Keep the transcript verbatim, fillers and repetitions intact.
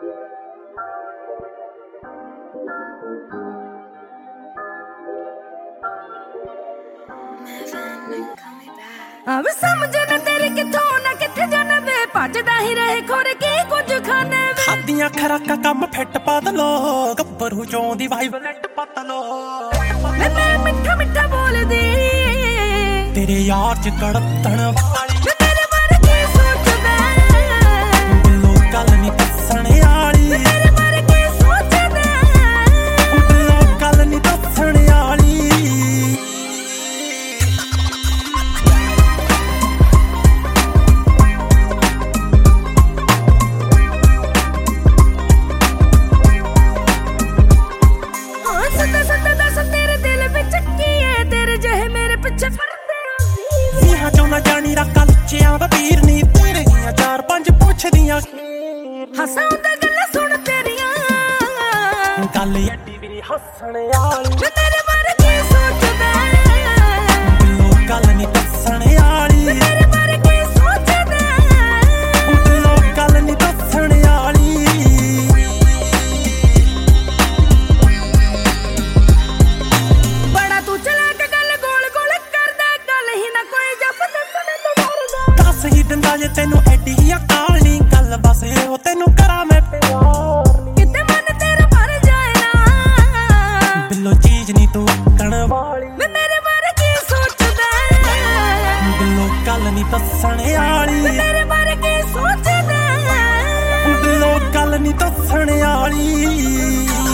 ਆਵੇ ਸਮਝ ਨਾ ਤੇਰੇ ਕਿੱਥੋਂ ਨਾ ਕਿੱਥੇ ਜਾਣਾ ਵੇ ਭੱਜਦਾ ਹੀ ਰਹੇ ਖੋਰੇ ਕੀ ਕੁਝ ਖਾਣੇ ਵੇ ਖਾਦੀਆਂ ਖਰਾਕਾਂ ਕੰਮ ਫਿੱਟ ਬਦਲੋ ਗੱਭਰੂ ਚੋਂ ਦੀ ਵਾਈਬਲੈਟ ਬਦਲੋ ਮੈਂ ਮੈਂ ਮਿੱਠਾ ਮਿੱਠਾ ਬੋਲਦੀ ਤੇਰੇ ਯਾਰ ਚ ਕੜਤਣ ਵਾਲੀ ਮੈਂ ਤੇਰੇ ਬਾਰੇ ਕੀ ਸੋਚਦਾ ਦਿਲੋਂ ਗੱਲ ਨਹੀਂ ਦੱਸਣ ਵਾਲੀ ਮੈਂ ਤੇਰੇ ਬਾਰੇ ਕੀ ਸੋਚਦਾ ਦਿਲੋਂ ਗੱਲ ਨਹੀਂ ਦੱਸਣ ਵਾਲੀ ਸੱਤਾ ਸੱਤਾ ਦੱਸ ਤੇਰੇ ਦਿਲ ਵਿੱਚ ਕੀ ਹੈ ਤੇਰੇ ਜਿਹੇ ਮੇਰੇ ਪਿੱਛੇ ਫਿਰਦੇ ਵੀਹਾਂ ਚੋਂ ਨਾ ਜਾਣੀ ਰੱਖਾ ਲੁੱਚਿਆਂ ਦਾ ਵੀਰ ਨੀ ਤੇਰੇ ਦੀਆਂ ਚਾਰ ਪੰਜ ਪੁੱਛਦੀਆਂ ਹਸਾਉਂਦਾ ਗੱਲਾਂ ਸੁਣ ਤੇਰੀਆਂ ਗੱਲ ਐਡੀ ਵੀ ਨੀ ਹੱਸਣ ਵਾਲੀ ਮੈਂ ਤੇਰੇ ਬਾਰੇ ਕੀ ਸੋਚਦਾ ਦਿਲੋਂ ਗੱਲ ਨੀ ਦੱਸਣ ਵਾਲੀ ਮੈਂ ਤੇਰੇ ਬਾਰੇ ਕੀ ਸੋਚਦਾ ਦਿਲੋਂ ਗੱਲ ਨੀ ਦੱਸਣ ਵਾਲੀ ਬੜਾ ਤੂੰ ਚਲਾ ਕੇ ਗੱਲ ਗੋਲ ਗੋਲ ਕਰਦਾ ਗੱਲ ਹੀ ਨਾ ਕੋਈ ਜੱਫ ਦੱਸਣ ਤੋਂ ਡਰਦਾ ਦੱਸ ਹੀ ਦਿੰਦਾ ਜੇ ਤੈਨੂੰ ਐਡੀ ਹੀ ਅਕਾਲ ਨੀ ਗੱਲ ਬਸ ਇਹੋ ਤੈਨੂੰ ਕਰਾਂ ਮੈਂ ਪਿਆਰ ਨੀ ਕਿਤੇ ਮਨ ਤੇਰਾ ਭਰ ਜਾਏ ਨਾ ਦਿਲੋਂ ਚੀਜ਼ ਨੀ ਤੂੰ ਕਣ ਵਾਲੀ ਮੈਂ ਤੇਰੇ ਬਾਰੇ ਕੀ ਸੋਚਦਾ ਦਿਲੋਂ ਗੱਲ ਨੀ ਦੱਸਣ ਵਾਲੀ ਮੈਂ ਤੇਰੇ ਬਾਰੇ ਕੀ ਸੋਚਦਾ ਦਿਲੋਂ ਗੱਲ ਨੀ ਦੱਸਣ ਵਾਲੀ